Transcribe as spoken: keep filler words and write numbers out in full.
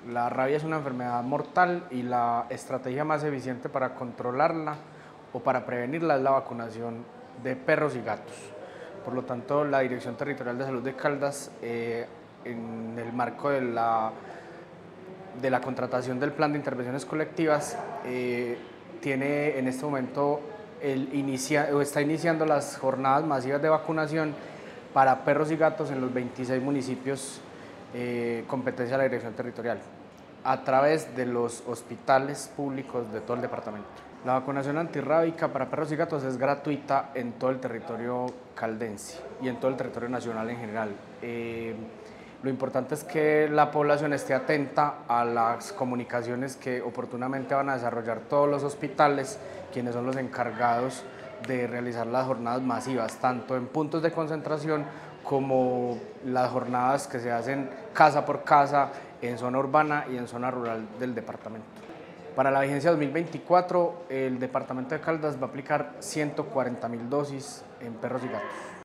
La rabia es una enfermedad mortal y la estrategia más eficiente para controlarla o para prevenirla es la vacunación de perros y gatos. Por lo tanto, la Dirección Territorial de Salud de Caldas, eh, en el marco de la, de la contratación del Plan de Intervenciones Colectivas, eh, tiene en este momento el inicia, o está iniciando las jornadas masivas de vacunación para perros y gatos en los veintiséis municipios eh, competencia de la Dirección Territorial, a través de los hospitales públicos de todo el departamento. La vacunación antirrábica para perros y gatos es gratuita en todo el territorio caldense y en todo el territorio nacional en general. Eh, lo importante es que la población esté atenta a las comunicaciones que oportunamente van a desarrollar todos los hospitales, quienes son los encargados de realizar las jornadas masivas, tanto en puntos de concentración como las jornadas que se hacen casa por casa en zona urbana y en zona rural del departamento. Para la vigencia dos mil veinticuatro, el departamento de Caldas va a aplicar ciento cuarenta mil dosis en perros y gatos.